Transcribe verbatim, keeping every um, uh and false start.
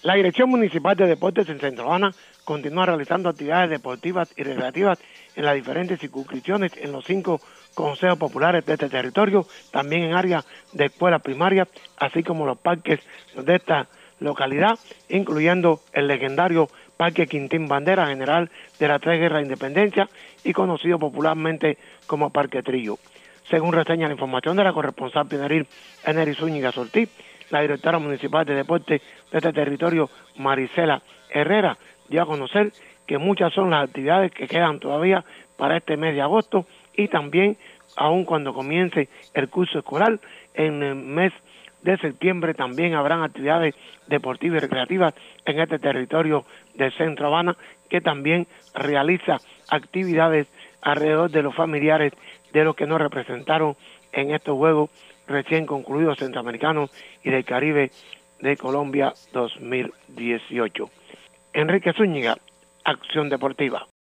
La Dirección Municipal de Deportes en Centro Habana continúa realizando actividades deportivas y recreativas en las diferentes circunscripciones en los cinco consejos populares de este territorio, también en áreas de escuelas primarias, así como los parques de esta localidad, incluyendo el legendario Parque Quintín Bandera, general de la Tres Guerras de Independencia y conocido popularmente como Parque Trillo. Según reseña la información de la corresponsal pioneril Enery Zúñiga Ortiz, la directora municipal de deporte de este territorio, Marisela Herrera, dio a conocer que muchas son las actividades que quedan todavía para este mes de agosto y también, aun cuando comience el curso escolar, en el mes de septiembre también habrán actividades deportivas y recreativas en este territorio del Centro Habana, que también realiza actividades alrededor de los familiares de los que nos representaron en estos Juegos recién concluidos centroamericanos y del Caribe de Colombia dos mil dieciocho. Enrique Zúñiga, Acción Deportiva.